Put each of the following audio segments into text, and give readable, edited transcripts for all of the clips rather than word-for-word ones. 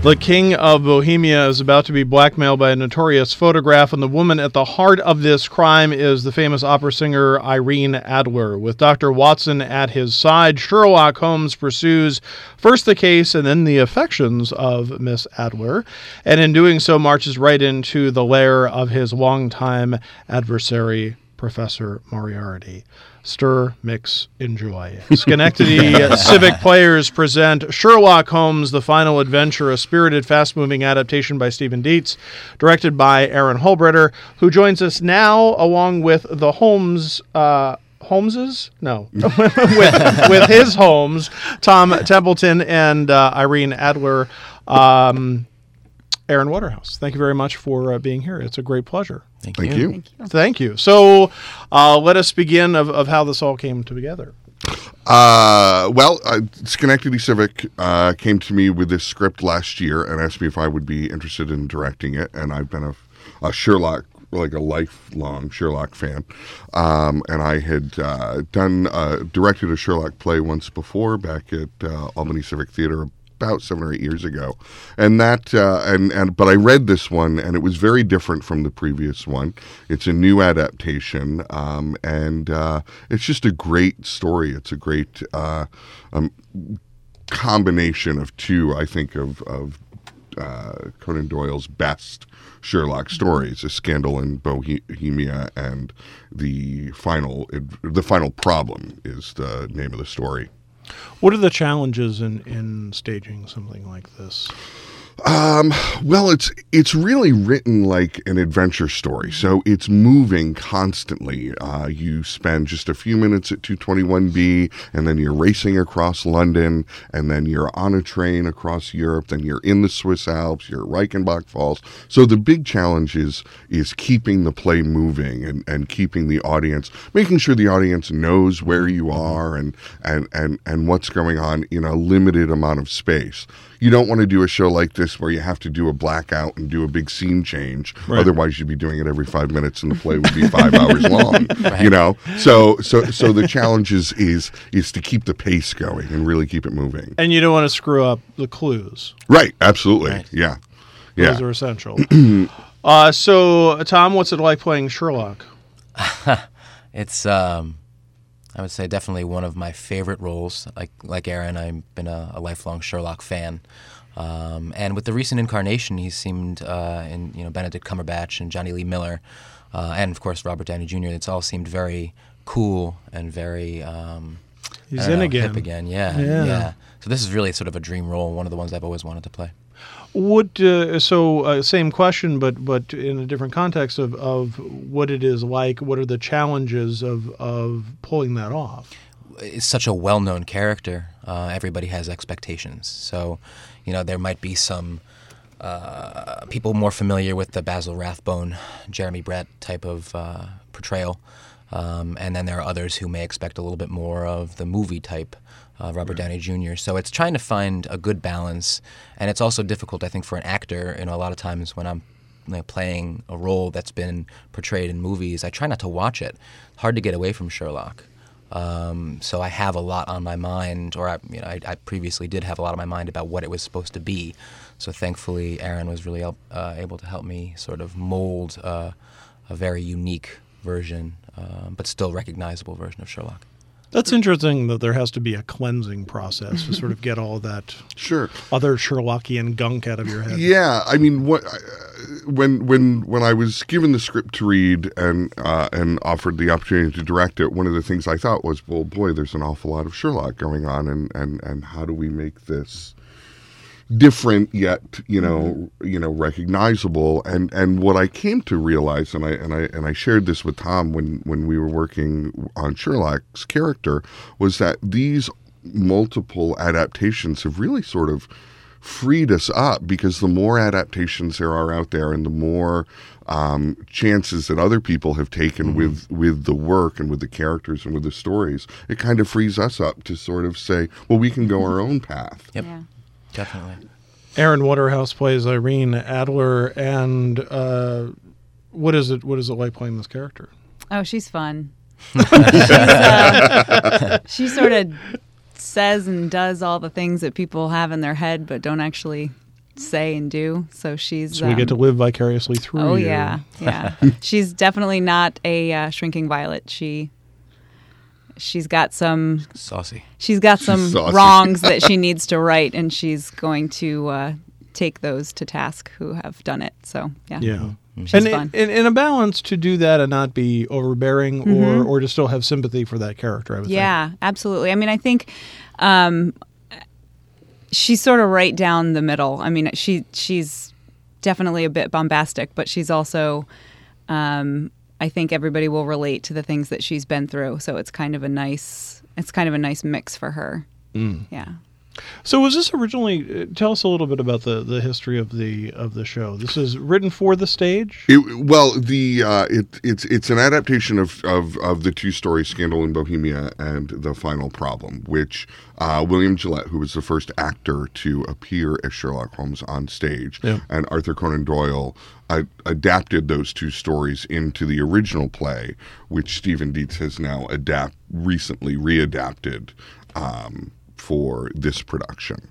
The King of Bohemia is about to be blackmailed by a notorious photograph, and the woman at the heart of this crime is the famous opera singer Irene Adler. With Dr. Watson at his side, Sherlock Holmes pursues first the case and then the affections of Miss Adler, and in doing so marches right into the lair of his longtime adversary, Professor Moriarty. Stir, mix, enjoy. Schenectady Civic Players present Sherlock Holmes, The Final Adventure, a spirited, fast-moving adaptation by Stephen Dietz, directed by Aaron Holbretter, who joins us now along with the Holmeses? No. with his Holmes, Tom Templeton and Irene Adler. Aaron Waterhouse, thank you very much for being here. It's a great pleasure. Thank you. Thank you. So let us begin of how this all came together. Schenectady Civic came to me with this script last year and asked me if I would be interested in directing it. And I've been a Sherlock, like a lifelong Sherlock fan. And I had directed a Sherlock play once before back at Albany Civic Theater about 7 or 8 years ago, and but I read this one and it was very different from the previous one. It's a new adaptation, and it's just a great story. It's a great combination of two, I think, of Conan Doyle's best Sherlock stories: A Scandal in Bohemia and The Final Problem is the name of the story. What are the challenges in staging something like this? It's really written like an adventure story, so it's moving constantly. You spend just a few minutes at 221B, and then you're racing across London, and then you're on a train across Europe, then you're in the Swiss Alps, you're at Reichenbach Falls. So the big challenge is keeping the play moving and keeping the audience, making sure the audience knows where you are and what's going on in a limited amount of space. You don't want to do a show like this where you have to do a blackout and do a big scene change. Right. Otherwise, you'd be doing it every 5 minutes, and the play would be 5 hours long. Right. You know, so the challenge is to keep the pace going and really keep it moving. And you don't want to screw up the clues. Right. Absolutely. Right. Yeah. Those are essential. So, Tom, what's it like playing Sherlock? It's I would say definitely one of my favorite roles. Like Aaron, I've been a lifelong Sherlock fan. And with the recent incarnation, he seemed in Benedict Cumberbatch and Johnny Lee Miller, and of course Robert Downey Jr. It's all seemed very cool and very he's in again. Hip again. Yeah. So this is really sort of a dream role, one of the ones I've always wanted to play. Same question, but in a different context of what it is like. What are the challenges of pulling that off? It's such a well-known character. Everybody has expectations. So, there might be some people more familiar with the Basil Rathbone, Jeremy Brett type of portrayal, and then there are others who may expect a little bit more of the movie type. Robert Downey Jr. So it's trying to find a good balance, and it's also difficult, I think, for an actor. A lot of times when I'm playing a role that's been portrayed in movies, I try not to watch it. Hard to get away from Sherlock. So I have a lot on my mind, or I previously did have a lot on my mind about what it was supposed to be. So thankfully, Aaron was really able to help me sort of mold a very unique version, but still recognizable version of Sherlock. That's interesting that there has to be a cleansing process to sort of get all that other Sherlockian gunk out of your head. Yeah, I mean, when I was given the script to read and offered the opportunity to direct it, one of the things I thought was, well, boy, there's an awful lot of Sherlock going on, and how do we make this different yet recognizable, and what I came to realize, and I shared this with Tom when we were working on Sherlock's character, was that these multiple adaptations have really sort of freed us up, because the more adaptations there are out there and the more chances that other people have taken with the work and with the characters and with the stories, it kind of frees us up to sort of say, well, we can go our own path. Yep. Yeah. Definitely. Aaron Waterhouse plays Irene Adler, and what is it like playing this character? Oh, she's fun. She sort of says and does all the things that people have in their head but don't actually say and do. So she's. So we get to live vicariously through Oh you. yeah. She's definitely not a shrinking violet. She's got some. Saucy. She's got some saucy. wrongs that she needs to right, and she's going to take those to task who have done it. So yeah. Yeah. She's And fun. in a balance to do that and not be overbearing or to still have sympathy for that character, I would think. Yeah, absolutely. I mean, I think she's sort of right down the middle. I mean, she's definitely a bit bombastic, but she's also, I think everybody will relate to the things that she's been through. So it's kind of a nice mix for her. Yeah. So was this originally? Tell us a little bit about the history of the show. This is written for the stage. It's an adaptation of the two stories, Scandal in Bohemia and The Final Problem, which William Gillette, who was the first actor to appear as Sherlock Holmes on stage, and Arthur Conan Doyle adapted those two stories into the original play, which Stephen Dietz has now recently readapted. For this production,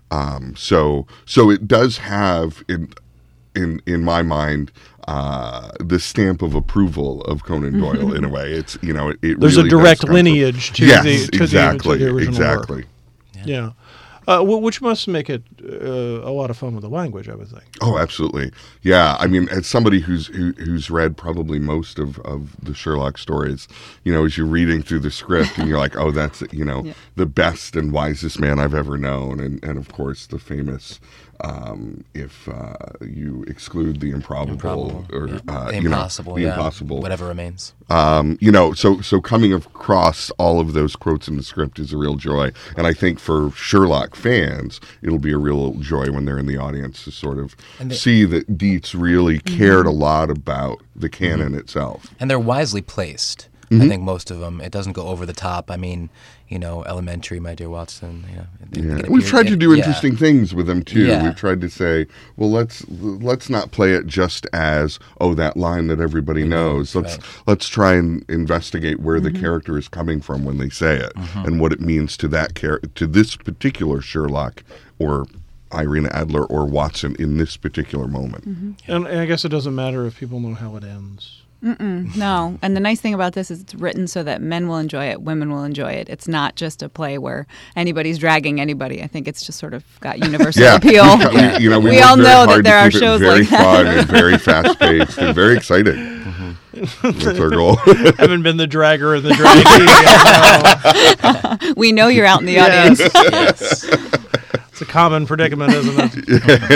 so it does have in my mind the stamp of approval of Conan Doyle in a way. It's it There's really a direct does come lineage to the original work. Yeah. Which must make it a lot of fun with the language, I would think. Oh, absolutely. Yeah. I mean, as somebody who's read probably most of the Sherlock stories, as you're reading through the script and you're like, oh, that's, the best and wisest man I've ever known. And of course, the famous, if you exclude the improbable or, the impossible, the impossible. Whatever remains. So coming across all of those quotes in the script is a real joy. And I think for Sherlock fans, it'll be a real joy when they're in the audience to sort of see that Dietz really cared a lot about the canon itself. And they're wisely placed. I think most of them. It doesn't go over the top. I mean, Elementary, My Dear Watson. We've tried to do interesting things with them too. Yeah. We've tried to say, well, let's not play it just as that line that everybody knows. Let's try and investigate where the character is coming from when they say it and what it means to that to this particular Sherlock or Irene Adler or Watson in this particular moment. And I guess it doesn't matter if people know how it ends. No. And the nice thing about this is it's written so that men will enjoy it, women will enjoy it. It's not just a play where anybody's dragging anybody. I think it's just sort of got universal appeal. We all know that there are shows like that. Very fun and very fast-paced and very exciting. That's our goal. Haven't been the dragger and the draggy. We know you're out in the audience. Yes. It's a common predicament, isn't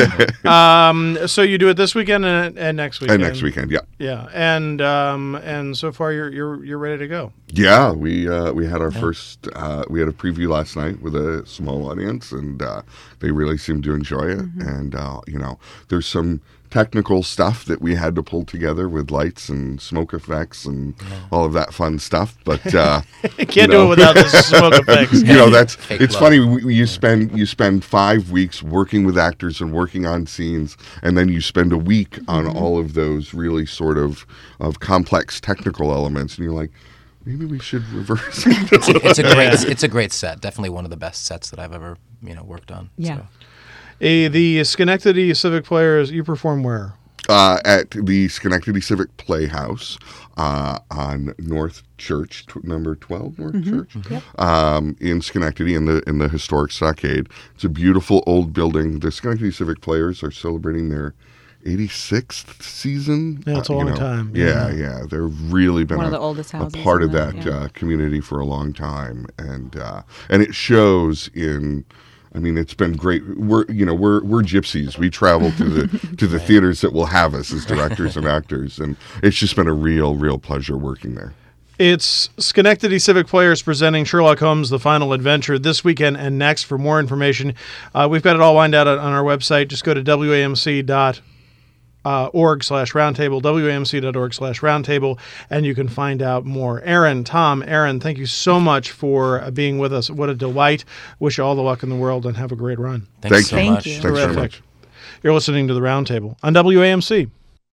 it? So you do it this weekend and next weekend. And next weekend, yeah. Yeah, and so far you're ready to go. Yeah, we had our first. We had a preview last night with a small audience, and they really seemed to enjoy it. And there's some technical stuff that we had to pull together with lights and smoke effects and all of that fun stuff, but can't do it without the smoke effects. It's funny. You spend 5 weeks working with actors and working on scenes, and then you spend a week on all of those really sort of complex technical elements, and you're like, maybe we should reverse it. It's a great set. Definitely one of the best sets that I've ever worked on. Yeah. So. The Schenectady Civic Players, you perform where? At the Schenectady Civic Playhouse on North Church, number 12 North Church, in Schenectady in the historic stockade. It's a beautiful old building. The Schenectady Civic Players are celebrating their 86th season. Yeah, it's a long time. Yeah. They've really been one of the oldest houses a part of in that community for a long time, and it shows in. I mean, it's been great. We're gypsies. We travel to the theaters that will have us as directors and actors, and it's just been a real pleasure working there. It's Schenectady Civic Players presenting Sherlock Holmes: The Final Adventure this weekend and next. For more information, we've got it all lined out on our website. Just go to wamc.org/roundtable, wamc.org/roundtable, and you can find out more. Aaron, thank you so much for being with us. What a delight. Wish you all the luck in the world and have a great run. Thanks so Thank much. you. Thanks very much. You're listening to The Roundtable on WAMC.